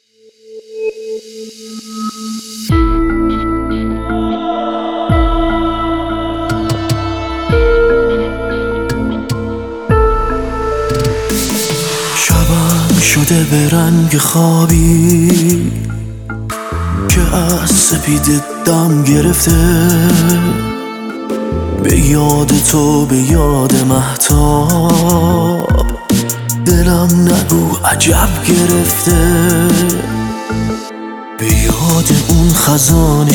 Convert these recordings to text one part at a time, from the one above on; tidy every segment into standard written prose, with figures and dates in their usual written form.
شبم شده به رنگ خوابی که از سپید دم گرفته، به یاد تو، به یاد مهتاب، دلم نگو عجب گرفته. به یاد اون خزان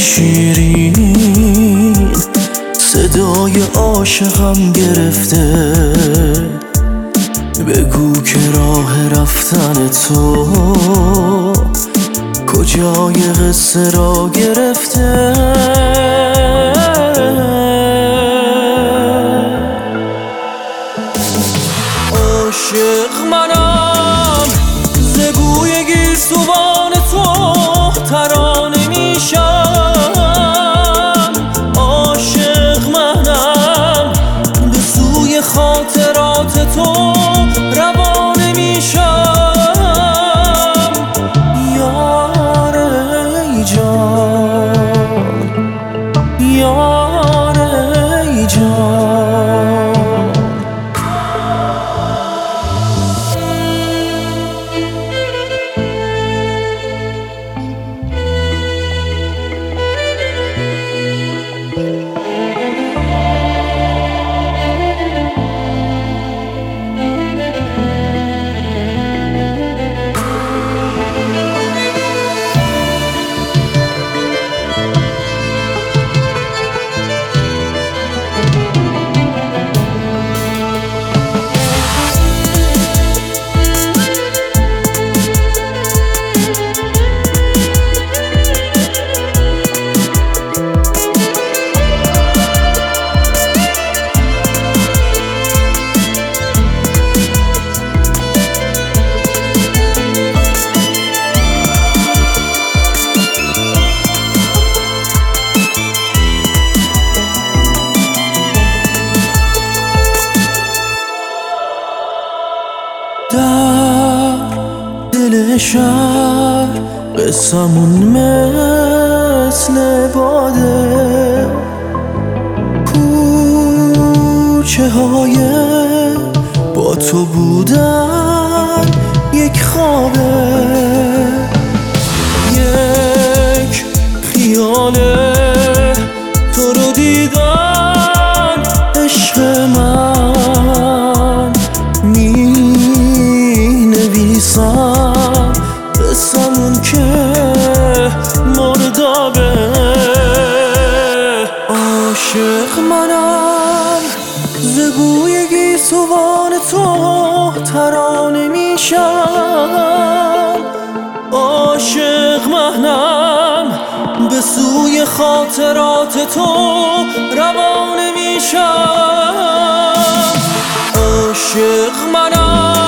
شیرین صدای عاشقم گرفته. بگو که راه رفتن تو کجای قصه را گرفته. عاشق منم، ز بوی گیسوان تو ترانه میشم. عاشق منم، به سوی خاطرات تو روانه میشم. یار ای جان، یار ای جان. در دل شهر قصمون مثل باده، کوچه های با تو بودن یک خوابه. یک خیاله تو رو دیدن عشق من، قصمون که مردابه. عاشق منم، ز بوی گیسوان تو ترانه میشم. عاشق منم، به سوی خاطرات تو روانه میشم. عاشق منم،